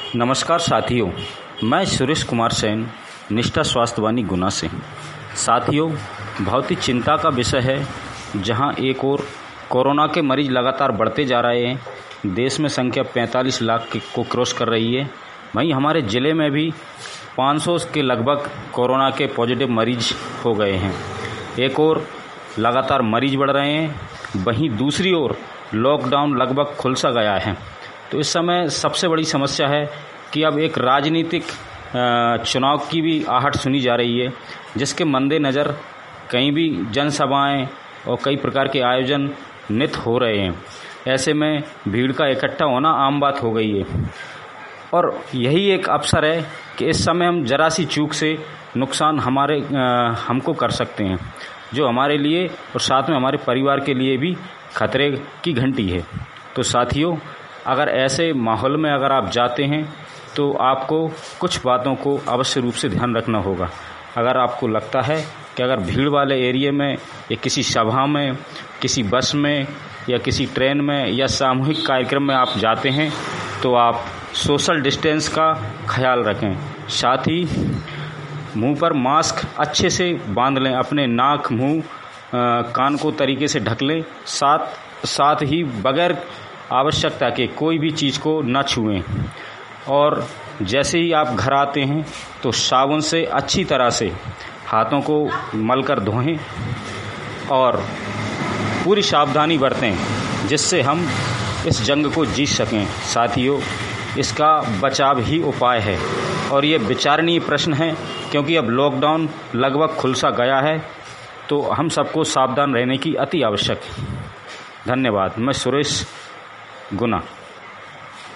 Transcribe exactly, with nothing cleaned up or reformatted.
नमस्कार साथियों, मैं सुरेश कुमार सेन, निष्ठा स्वास्थ्यवाणी गुना से। साथियों, बहुत ही चिंता का विषय है जहां एक और कोरोना के मरीज लगातार बढ़ते जा रहे हैं। देश में संख्या पैंतालीस लाख को क्रॉस कर रही है। वहीं हमारे ज़िले में भी पाँच सौ के लगभग कोरोना के पॉजिटिव मरीज हो गए हैं। एक और लगातार मरीज बढ़ रहे हैं, वहीं दूसरी ओर लॉकडाउन लगभग खुल सा गया है। तो इस समय सबसे बड़ी समस्या है कि अब एक राजनीतिक चुनाव की भी आहट सुनी जा रही है, जिसके मद्देनज़र कहीं भी जनसभाएं और कई प्रकार के आयोजन नित हो रहे हैं। ऐसे में भीड़ का इकट्ठा होना आम बात हो गई है और यही एक अवसर है कि इस समय हम जरा सी चूक से नुकसान हमारे आ, हमको कर सकते हैं, जो हमारे लिए और साथ में हमारे परिवार के लिए भी खतरे की घंटी है। तो साथियों, अगर ऐसे माहौल में अगर आप जाते हैं तो आपको कुछ बातों को अवश्य रूप से ध्यान रखना होगा। अगर आपको लगता है कि अगर भीड़ वाले एरिया में या किसी सभा में, किसी बस में या किसी ट्रेन में या सामूहिक कार्यक्रम में आप जाते हैं तो आप सोशल डिस्टेंस का ख्याल रखें। साथ ही मुंह पर मास्क अच्छे से बांध लें, अपने नाक, मुंह, कान को तरीके से ढक लें। साथ साथ ही बगैर आवश्यकता के कोई भी चीज़ को न छुएं और जैसे ही आप घर आते हैं तो साबुन से अच्छी तरह से हाथों को मलकर धोएं और पूरी सावधानी बरतें, जिससे हम इस जंग को जीत सकें। साथियों, इसका बचाव ही उपाय है और ये विचारणीय प्रश्न है, क्योंकि अब लॉकडाउन लगभग खुल सा गया है, तो हम सबको सावधान रहने की अति आवश्यक है। धन्यवाद। मैं सुरेश गुना।